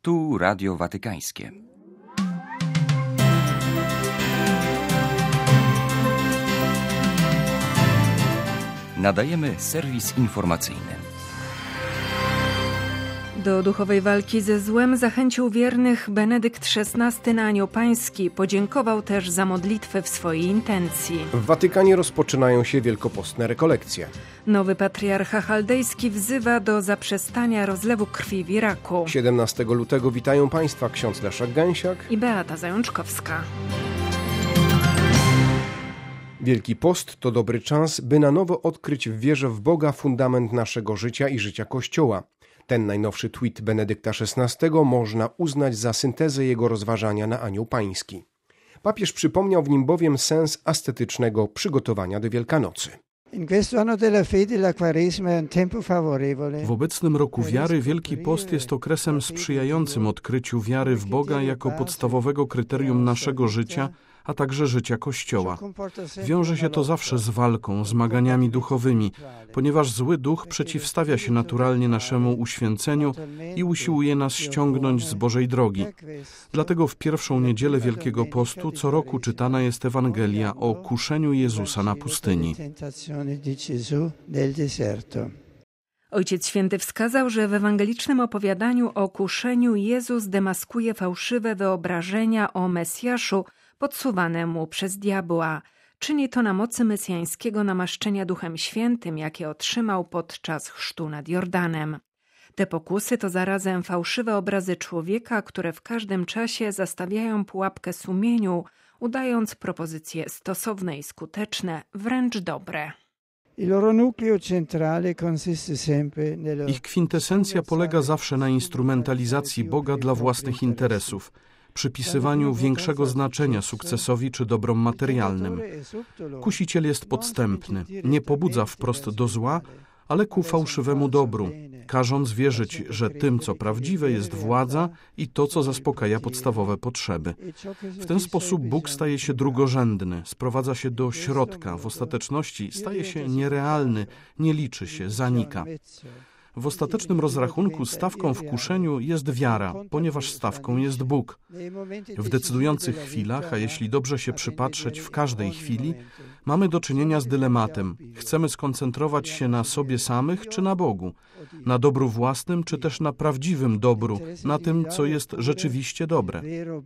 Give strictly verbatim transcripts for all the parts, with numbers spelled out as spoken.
Tu Radio Watykańskie. Nadajemy serwis informacyjny. Do duchowej walki ze złem zachęcił wiernych Benedykt szesnasty na Anioł Pański. Podziękował też za modlitwę w swojej intencji. W Watykanie rozpoczynają się wielkopostne rekolekcje. Nowy patriarcha chaldejski wzywa do zaprzestania rozlewu krwi w Iraku. siedemnastego lutego witają Państwa ksiądz Leszek Gęsiak i Beata Zajączkowska. Wielki Post to dobry czas, by na nowo odkryć w wierze w Boga fundament naszego życia i życia Kościoła. Ten najnowszy tweet Benedykta szesnastego można uznać za syntezę jego rozważania na Anioł Pański. Papież przypomniał w nim bowiem sens ascetycznego przygotowania do Wielkanocy. W obecnym roku wiary Wielki Post jest okresem sprzyjającym odkryciu wiary w Boga jako podstawowego kryterium naszego życia, a także życia Kościoła. Wiąże się to zawsze z walką, zmaganiami duchowymi, ponieważ zły duch przeciwstawia się naturalnie naszemu uświęceniu i usiłuje nas ściągnąć z Bożej drogi. Dlatego w pierwszą niedzielę Wielkiego Postu co roku czytana jest Ewangelia o kuszeniu Jezusa na pustyni. Ojciec Święty wskazał, że w ewangelicznym opowiadaniu o kuszeniu Jezus demaskuje fałszywe wyobrażenia o Mesjaszu podsuwane mu przez diabła. Czyni to na mocy mesjańskiego namaszczenia Duchem Świętym, jakie otrzymał podczas chrztu nad Jordanem. Te pokusy to zarazem fałszywe obrazy człowieka, które w każdym czasie zastawiają pułapkę sumieniu, udając propozycje stosowne i skuteczne, wręcz dobre. Ich kwintesencja polega zawsze na instrumentalizacji Boga dla własnych interesów, przypisywaniu większego znaczenia sukcesowi czy dobrom materialnym. Kusiciel jest podstępny, nie pobudza wprost do zła, ale ku fałszywemu dobru, każąc wierzyć, że tym, co prawdziwe, jest władza i to, co zaspokaja podstawowe potrzeby. W ten sposób Bóg staje się drugorzędny, sprowadza się do środka, w ostateczności staje się nierealny, nie liczy się, zanika. W ostatecznym rozrachunku stawką w kuszeniu jest wiara, ponieważ stawką jest Bóg. W decydujących chwilach, a jeśli dobrze się przypatrzeć w każdej chwili, mamy do czynienia z dylematem. Chcemy skoncentrować się na sobie samych czy na Bogu? Na dobru własnym czy też na prawdziwym dobru, na tym, co jest rzeczywiście dobre?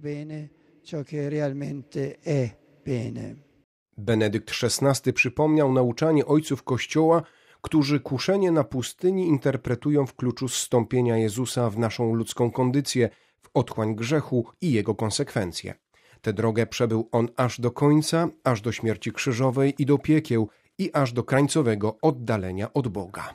Benedykt szesnasty przypomniał nauczanie ojców Kościoła, którzy kuszenie na pustyni interpretują w kluczu zstąpienia Jezusa w naszą ludzką kondycję, w otchłań grzechu i jego konsekwencje. Tę drogę przebył on aż do końca, aż do śmierci krzyżowej i do piekieł, i aż do krańcowego oddalenia od Boga.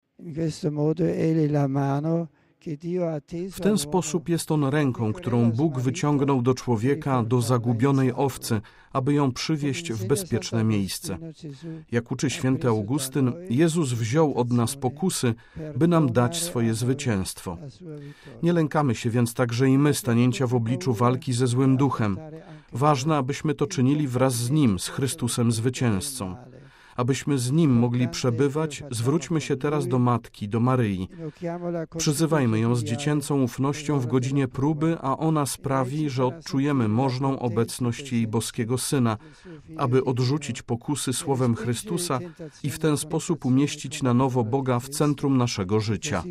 W ten sposób jest on ręką, którą Bóg wyciągnął do człowieka, do zagubionej owcy, aby ją przywieźć w bezpieczne miejsce. Jak uczy święty Augustyn, Jezus wziął od nas pokusy, by nam dać swoje zwycięstwo. Nie lękamy się więc także i my stanięcia w obliczu walki ze złym duchem. Ważne, abyśmy to czynili wraz z Nim, z Chrystusem zwycięzcą. Abyśmy z Nim mogli przebywać, zwróćmy się teraz do Matki, do Maryi. Przyzywajmy ją z dziecięcą ufnością w godzinie próby, a ona sprawi, że odczujemy możną obecność jej boskiego Syna, aby odrzucić pokusy słowem Chrystusa i w ten sposób umieścić na nowo Boga w centrum naszego życia.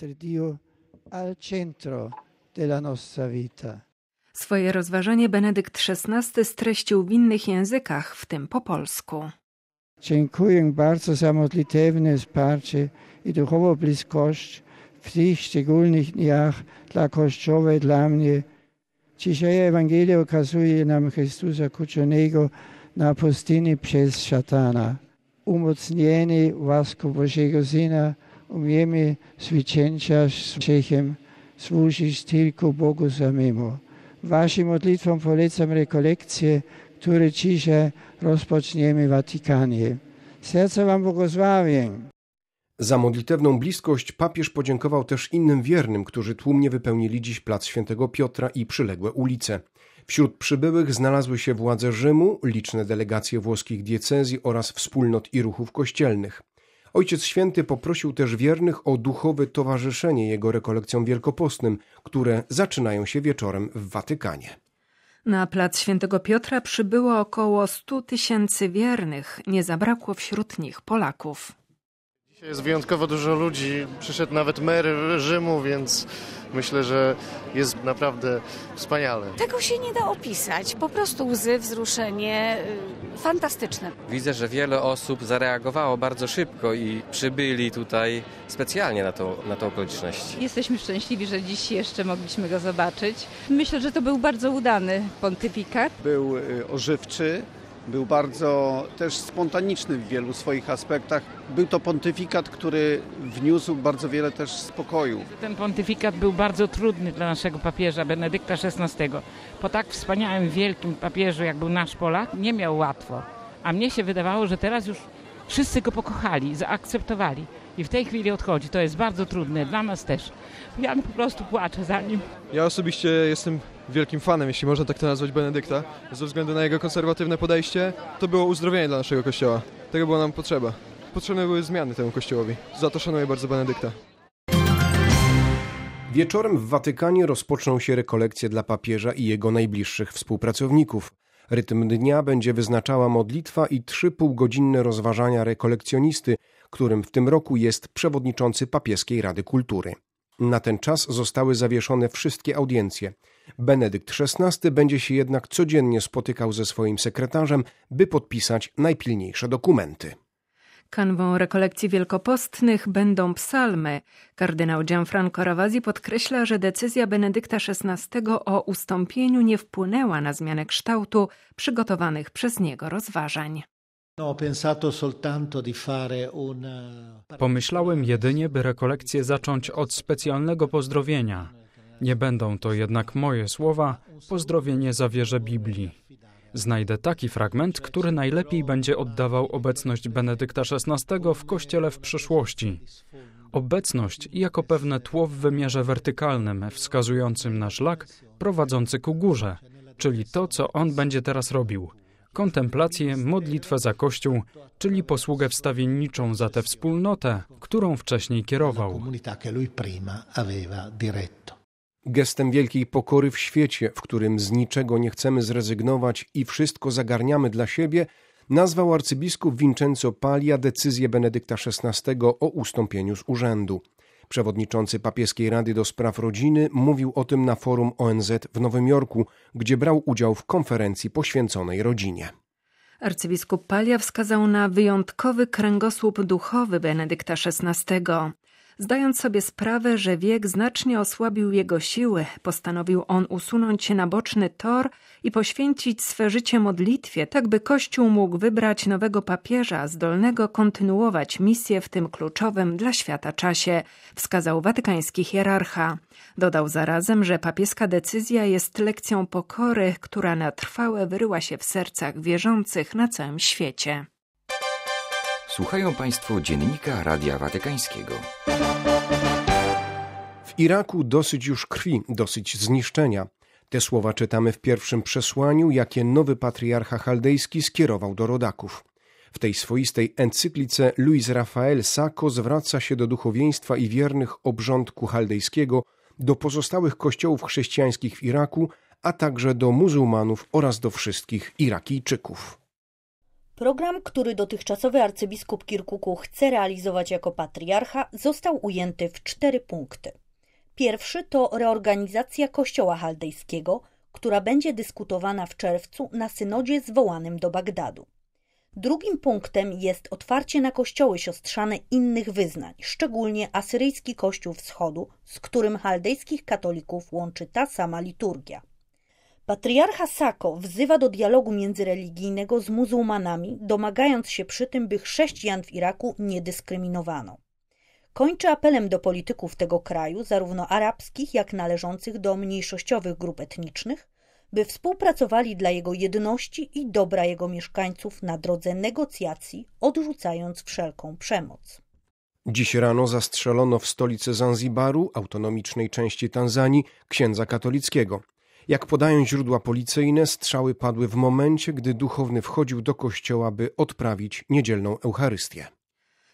Swoje rozważanie Benedykt szesnasty streścił w innych językach, w tym po polsku. Dziękuję bardzo za modlitewne wsparcie i duchową bliskość w tych szczególnych dniach dla Kościoła i dla mnie. Dzisiaj Ewangelia okazuje nam Chrystusa kuczonego na pustyni przez szatana. Umocnieni łaską Bożego Syna umiemy zwyciężać z grzechem, służyć tylko Bogu samemu. Waszym modlitwom polecam rekolekcje, które dzisiaj rozpoczniemy w Watykanie. Serce wam błogosławię. Za modlitewną bliskość papież podziękował też innym wiernym, którzy tłumnie wypełnili dziś plac Świętego Piotra i przyległe ulice. Wśród przybyłych znalazły się władze Rzymu, liczne delegacje włoskich diecezji oraz wspólnot i ruchów kościelnych. Ojciec Święty poprosił też wiernych o duchowe towarzyszenie jego rekolekcjom wielkopostnym, które zaczynają się wieczorem w Watykanie. Na plac Świętego Piotra przybyło około stu tysięcy wiernych. Nie zabrakło wśród nich Polaków. Dzisiaj jest wyjątkowo dużo ludzi. Przyszedł nawet mer Rzymu, więc myślę, że jest naprawdę wspaniale. Tego się nie da opisać. Po prostu łzy, wzruszenie. Fantastyczne. Widzę, że wiele osób zareagowało bardzo szybko i przybyli tutaj specjalnie na tą, na tą okoliczność. Jesteśmy szczęśliwi, że dziś jeszcze mogliśmy go zobaczyć. Myślę, że to był bardzo udany pontyfikat. Był ożywczy. Był bardzo też spontaniczny w wielu swoich aspektach. Był to pontyfikat, który wniósł bardzo wiele też spokoju. Ten pontyfikat był bardzo trudny dla naszego papieża Benedykta szesnastego. Po tak wspaniałym, wielkim papieżu, jak był nasz Polak, nie miał łatwo. A mnie się wydawało, że teraz już wszyscy go pokochali, zaakceptowali. I w tej chwili odchodzi. To jest bardzo trudne, dla nas też. Ja po prostu płaczę za nim. Ja osobiście jestem wielkim fanem, jeśli można tak to nazwać, Benedykta. Ze względu na jego konserwatywne podejście, to było uzdrowienie dla naszego Kościoła. Tego było nam potrzeba. Potrzebne były zmiany temu Kościołowi. Za to szanuję bardzo Benedykta. Wieczorem w Watykanie rozpoczną się rekolekcje dla papieża i jego najbliższych współpracowników. Rytm dnia będzie wyznaczała modlitwa i trzy półgodzinne rozważania rekolekcjonisty, którym w tym roku jest przewodniczący Papieskiej Rady Kultury. Na ten czas zostały zawieszone wszystkie audiencje. Benedykt szesnasty będzie się jednak codziennie spotykał ze swoim sekretarzem, by podpisać najpilniejsze dokumenty. Kanwą rekolekcji wielkopostnych będą psalmy. Kardynał Gianfranco Ravasi podkreśla, że decyzja Benedykta szesnastego o ustąpieniu nie wpłynęła na zmianę kształtu przygotowanych przez niego rozważań. Pomyślałem jedynie, by rekolekcję zacząć od specjalnego pozdrowienia. Nie będą to jednak moje słowa, pozdrowienie zawierze Biblii. Znajdę taki fragment, który najlepiej będzie oddawał obecność Benedykta szesnastego w Kościele w przyszłości. Obecność jako pewne tło w wymiarze wertykalnym, wskazującym na szlak prowadzący ku górze, czyli to, co on będzie teraz robił. Kontemplację, modlitwę za Kościół, czyli posługę wstawienniczą za tę wspólnotę, którą wcześniej kierował. Gestem wielkiej pokory w świecie, w którym z niczego nie chcemy zrezygnować i wszystko zagarniamy dla siebie, nazwał arcybiskup Vincenzo Paglia decyzję Benedykta szesnastego o ustąpieniu z urzędu. Przewodniczący Papieskiej Rady do Spraw Rodziny mówił o tym na forum O N Z w Nowym Jorku, gdzie brał udział w konferencji poświęconej rodzinie. Arcybiskup Paglia wskazał na wyjątkowy kręgosłup duchowy Benedykta szesnastego. Zdając sobie sprawę, że wiek znacznie osłabił jego siły, postanowił on usunąć się na boczny tor i poświęcić swe życie modlitwie, tak by Kościół mógł wybrać nowego papieża, zdolnego kontynuować misję w tym kluczowym dla świata czasie, wskazał watykański hierarcha. Dodał zarazem, że papieska decyzja jest lekcją pokory, która na trwałe wyryła się w sercach wierzących na całym świecie. Słuchają Państwo Dziennika Radia Watykańskiego. W Iraku dosyć już krwi, dosyć zniszczenia. Te słowa czytamy w pierwszym przesłaniu, jakie nowy patriarcha chaldejski skierował do rodaków. W tej swoistej encyklice Luis Rafael Sacco zwraca się do duchowieństwa i wiernych obrządku chaldejskiego, do pozostałych kościołów chrześcijańskich w Iraku, a także do muzułmanów oraz do wszystkich Irakijczyków. Program, który dotychczasowy arcybiskup Kirkuku chce realizować jako patriarcha, został ujęty w cztery punkty. Pierwszy to reorganizacja Kościoła chaldejskiego, która będzie dyskutowana w czerwcu na synodzie zwołanym do Bagdadu. Drugim punktem jest otwarcie na kościoły siostrzane innych wyznań, szczególnie asyryjski Kościół Wschodu, z którym chaldejskich katolików łączy ta sama liturgia. Patriarcha Sacco wzywa do dialogu międzyreligijnego z muzułmanami, domagając się przy tym, by chrześcijan w Iraku nie dyskryminowano. Kończy apelem do polityków tego kraju, zarówno arabskich, jak należących do mniejszościowych grup etnicznych, by współpracowali dla jego jedności i dobra jego mieszkańców na drodze negocjacji, odrzucając wszelką przemoc. Dziś rano zastrzelono w stolicy Zanzibaru, autonomicznej części Tanzanii, księdza katolickiego. Jak podają źródła policyjne, strzały padły w momencie, gdy duchowny wchodził do kościoła, by odprawić niedzielną Eucharystię.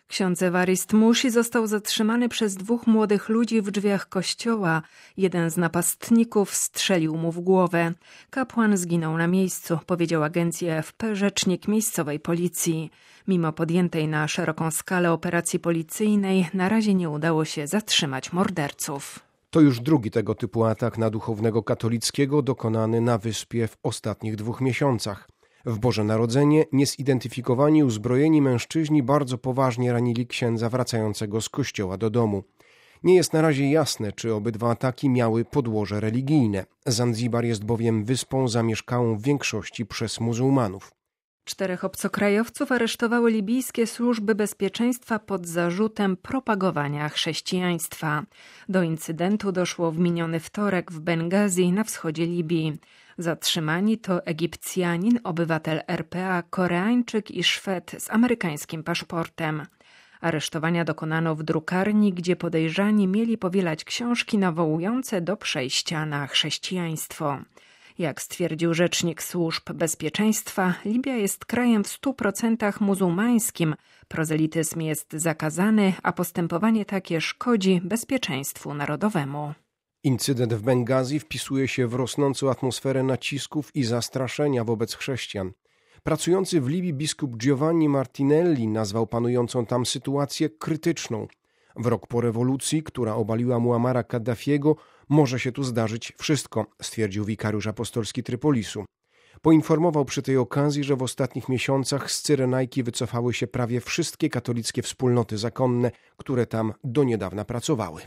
Ksiądz Ewarist Musi został zatrzymany przez dwóch młodych ludzi w drzwiach kościoła. Jeden z napastników strzelił mu w głowę. Kapłan zginął na miejscu, powiedział agencji A F P rzecznik miejscowej policji. Mimo podjętej na szeroką skalę operacji policyjnej, na razie nie udało się zatrzymać morderców. To już drugi tego typu atak na duchownego katolickiego dokonany na wyspie w ostatnich dwóch miesiącach. W Boże Narodzenie niezidentyfikowani uzbrojeni mężczyźni bardzo poważnie ranili księdza wracającego z kościoła do domu. Nie jest na razie jasne, czy obydwa ataki miały podłoże religijne. Zanzibar jest bowiem wyspą zamieszkałą w większości przez muzułmanów. Czterech obcokrajowców aresztowały libijskie służby bezpieczeństwa pod zarzutem propagowania chrześcijaństwa. Do incydentu doszło w miniony wtorek w Bengazi na wschodzie Libii. Zatrzymani to Egipcjanin, obywatel R P A, Koreańczyk i Szwed z amerykańskim paszportem. Aresztowania dokonano w drukarni, gdzie podejrzani mieli powielać książki nawołujące do przejścia na chrześcijaństwo. Jak stwierdził rzecznik służb bezpieczeństwa, Libia jest krajem w stu procentach muzułmańskim. Prozelityzm jest zakazany, a postępowanie takie szkodzi bezpieczeństwu narodowemu. Incydent w Bengazi wpisuje się w rosnącą atmosferę nacisków i zastraszenia wobec chrześcijan. Pracujący w Libii biskup Giovanni Martinelli nazwał panującą tam sytuację krytyczną. W rok po rewolucji, która obaliła Muamara Kaddafiego, może się tu zdarzyć wszystko, stwierdził wikariusz apostolski Trypolisu. Poinformował przy tej okazji, że w ostatnich miesiącach z Cyrenajki wycofały się prawie wszystkie katolickie wspólnoty zakonne, które tam do niedawna pracowały.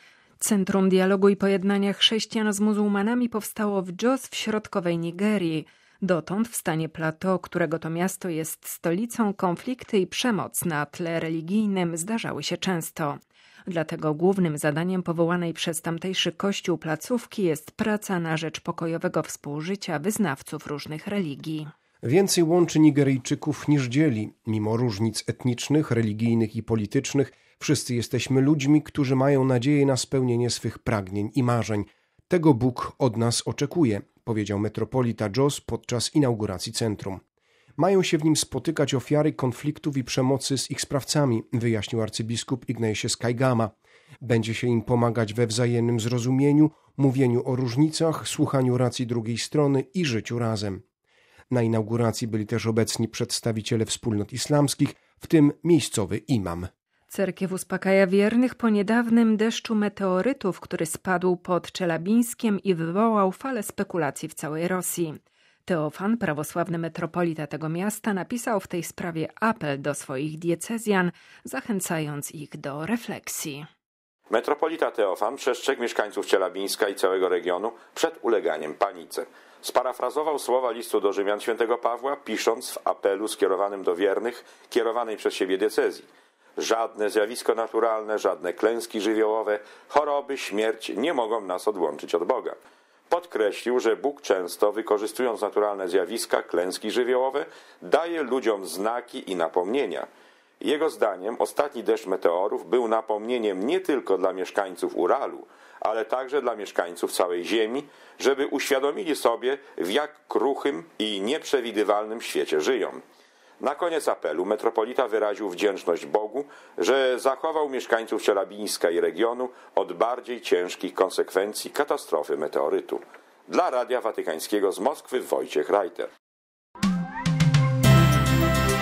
Centrum Dialogu i Pojednania Chrześcijan z muzułmanami powstało w Jos w środkowej Nigerii. Dotąd w stanie Plateau, którego to miasto jest stolicą, konflikty i przemoc na tle religijnym zdarzały się często. Dlatego głównym zadaniem powołanej przez tamtejszy kościół placówki jest praca na rzecz pokojowego współżycia wyznawców różnych religii. Więcej łączy Nigeryjczyków niż dzieli. Mimo różnic etnicznych, religijnych i politycznych, wszyscy jesteśmy ludźmi, którzy mają nadzieję na spełnienie swych pragnień i marzeń. Tego Bóg od nas oczekuje, powiedział metropolita Jos podczas inauguracji centrum. Mają się w nim spotykać ofiary konfliktów i przemocy z ich sprawcami, wyjaśnił arcybiskup Ignatius Kaigama. Będzie się im pomagać we wzajemnym zrozumieniu, mówieniu o różnicach, słuchaniu racji drugiej strony i życiu razem. Na inauguracji byli też obecni przedstawiciele wspólnot islamskich, w tym miejscowy imam. Cerkiew uspokaja wiernych po niedawnym deszczu meteorytów, który spadł pod Czelabińskiem i wywołał falę spekulacji w całej Rosji. Teofan, prawosławny metropolita tego miasta, napisał w tej sprawie apel do swoich diecezjan, zachęcając ich do refleksji. Metropolita Teofan przestrzegł mieszkańców Czelabińska i całego regionu przed uleganiem panice. Sparafrazował słowa listu do Rzymian świętego Pawła, pisząc w apelu skierowanym do wiernych, kierowanej przez siebie diecezji: żadne zjawisko naturalne, żadne klęski żywiołowe, choroby, śmierć nie mogą nas odłączyć od Boga. Podkreślił, że Bóg często, wykorzystując naturalne zjawiska, klęski żywiołowe, daje ludziom znaki i napomnienia. Jego zdaniem ostatni deszcz meteorów był napomnieniem nie tylko dla mieszkańców Uralu, ale także dla mieszkańców całej Ziemi, żeby uświadomili sobie, w jak kruchym i nieprzewidywalnym świecie żyją. Na koniec apelu metropolita wyraził wdzięczność Bogu, że zachował mieszkańców Czelabińska i regionu od bardziej ciężkich konsekwencji katastrofy meteorytu. Dla Radia Watykańskiego z Moskwy Wojciech Reiter.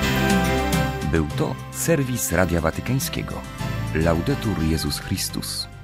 Był to serwis Radia Watykańskiego. Laudetur Jezus Chrystus.